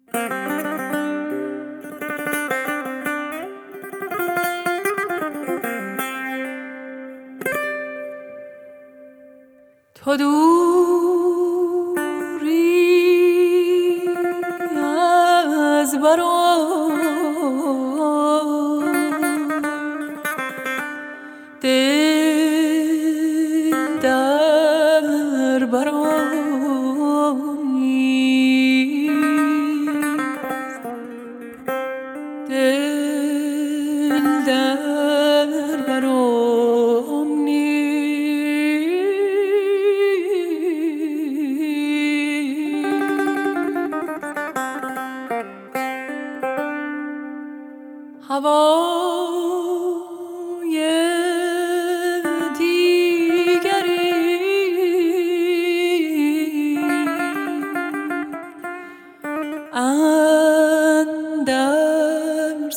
تو دوری از برام دل در برام نیست، دل در برام هوای دیگری اندر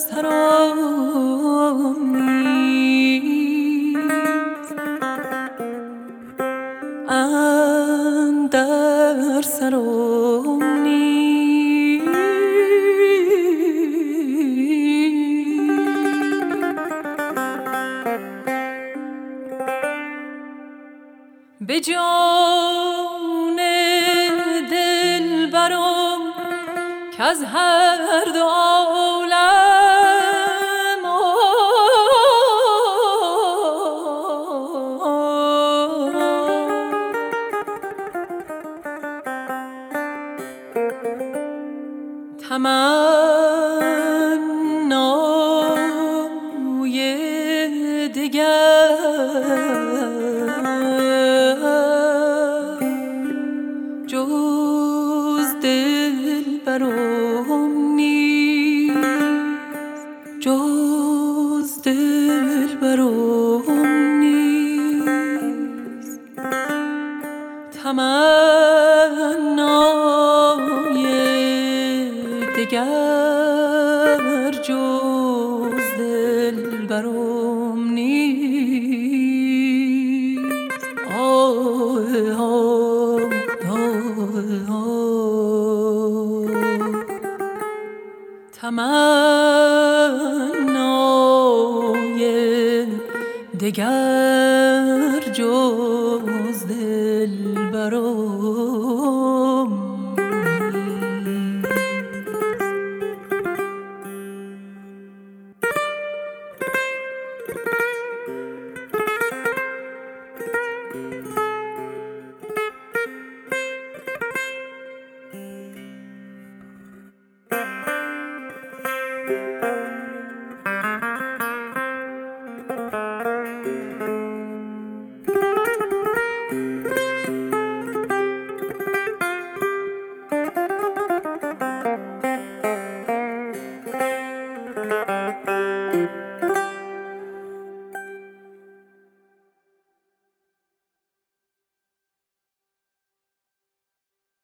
سرم نیست، اندر سرم نیست. به جان دلبرم کز هر دو عالم تمنای دگر جز دلبرم نیست، جز دلبرم نیست. تمنای دگر جز دلبرم نیست. آه آه تمنای دگر جز